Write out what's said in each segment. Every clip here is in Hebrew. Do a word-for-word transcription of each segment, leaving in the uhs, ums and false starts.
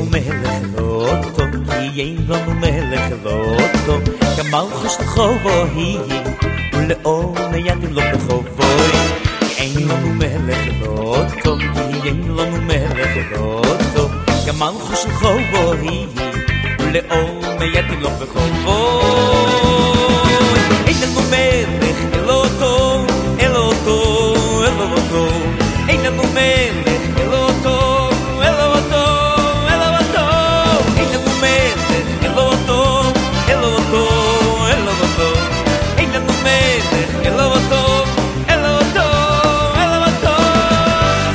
מלך לא טוב, כי אין לנו מלך לא טוב, כמלכוס לחובוי, ולאור ניידים לא בחובוי. אין לנו מלך לא טוב, כי אין לנו מלך לא טוב, כמלכוס לחובוי, ולאור ניידים לא בחובוי. אין לנו מלך לא טוב, אלו טוב, אלו טוב, אין לנו מלך אלו טוב, אלו טוב, אלו טוב, אין לנו מלך אלו טוב, אלו טוב, אלו טוב, אין לנו מלך אלו טוב, אלו טוב, אלו טוב.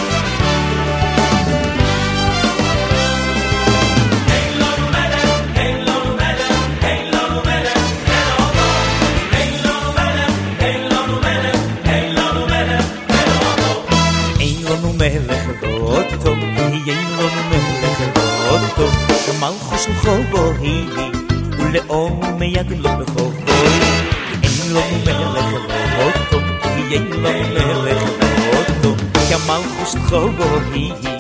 אין לנו מלך, אין לנו מלך, אין לנו מלך, אין לנו מלך, אין לנו מלך, אין לנו מלך, אין לנו מלך לא טוב, אין לנו מלך לא טוב, כמלכוס לחובוי, ולאור מיידים לא בחובוי. אין לנו מלך לא טוב, אין לנו מלך לא טוב, כמלכוס לחובוי,